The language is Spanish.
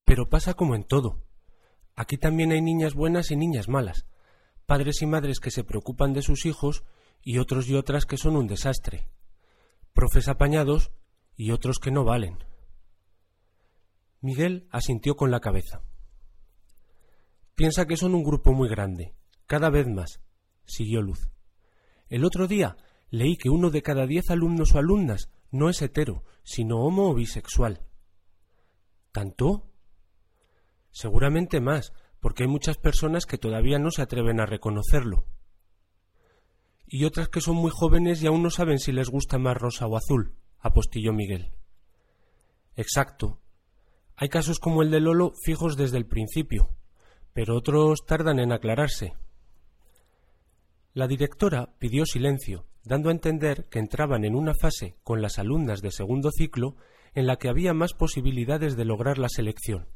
Pero pasa como en todo. Aquí también hay niñas buenas y niñas malas, padres y madres que se preocupan de sus hijos y otros y otras que son un desastre, profes apañados y otros que no valen. Miguel asintió con la cabeza. Piensa que son un grupo muy grande, cada vez más, siguió Luz. El otro día leí que 1 de cada 10 alumnos o alumnas no es hetero, sino homo o bisexual. ¿Tanto? Seguramente más, porque hay muchas personas que todavía no se atreven a reconocerlo. Y otras que son muy jóvenes y aún no saben si les gusta más rosa o azul, apostilló Miguel. Exacto. Hay casos como el de Lolo fijos desde el principio, pero otros tardan en aclararse. La directora pidió silencio, dando a entender que entraban en una fase con las alumnas de segundo ciclo en la que había más posibilidades de lograr la selección.